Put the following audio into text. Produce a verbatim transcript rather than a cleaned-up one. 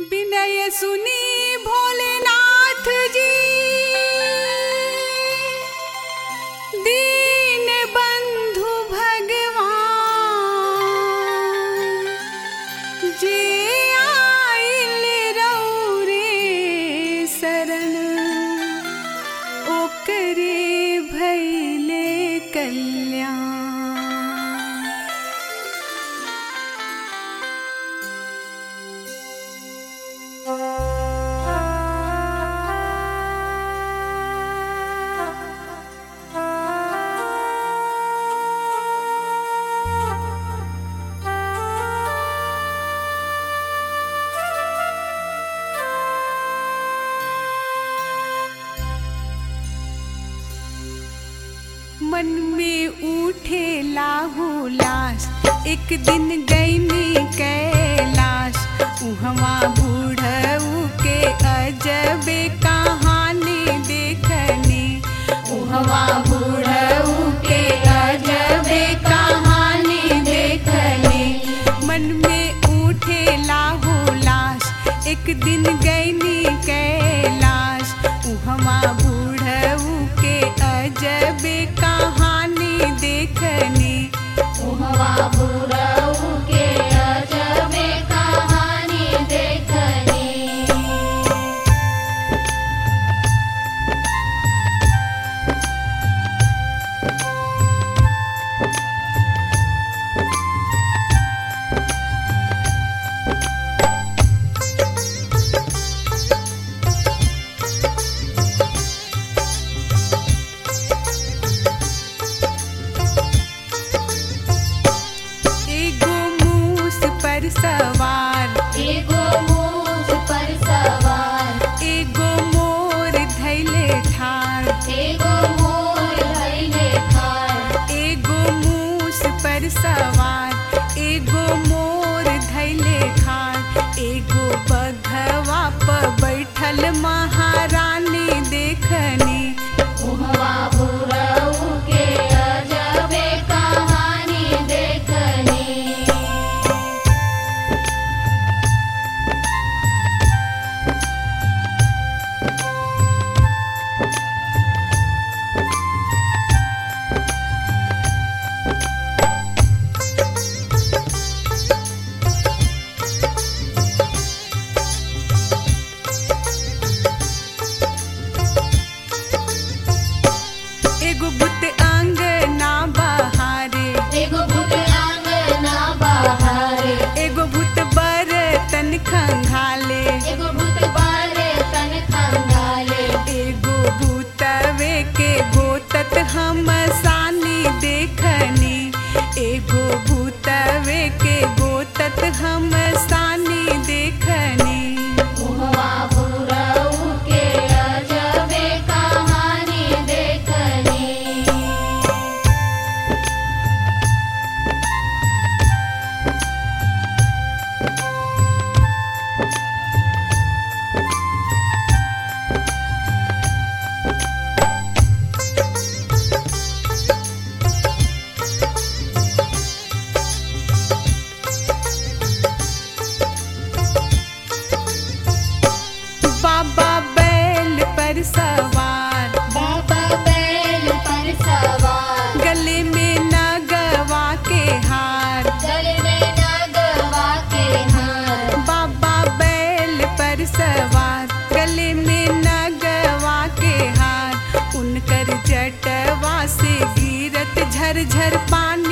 विनय सुनी भोलेनाथ जी दीन बंधु भगवान जे आइल रौरे शरण ओकरे भइले कल्याण। मन में उठे लाहू लाश एक दिन गईनी कैलाश उहवा बूढ़ऊ के अजबे कहानी देखनी उहवा बूढ़ऊ के अजबे कहानी देखनी। मन में उठे लाहू लाश एक दिन गईनी कैलाश उहवा बूढ़ऊ के अजबे कहानी देखनी उहवा बूढ़ऊ के अजबे कहानी देखनी। सवार एगो मूस पर सवार एगो मोर धैले ठार एगो मोर धइले ठार एगो मूस पर सवार एगो मोर धैले ठार एगो बघवा पर बैठल महारानी देखनी उहवा बूढ़ऊ के अजबे कहानी देखनी। एगो भूत अंगना बहारे एगो भूत आंगना बहारे एगो भूत बर्तन खंगाले एगो भूत बारे तन खंगाले एगो भूतवे के गोतत हम सानी देखनी एगो भूतवे के गोतत हम सानी देखनी उहवा बूढ़ऊ के अजबे कहानी देखनी। बाबा बैल पर सवार बाबा बैल पर सवार गले में नगवा के हार गले में नगवा के हार बाबा बैल पर सवार गले में नगवा के हार उनकर जटवा से गिरत झरझर पानी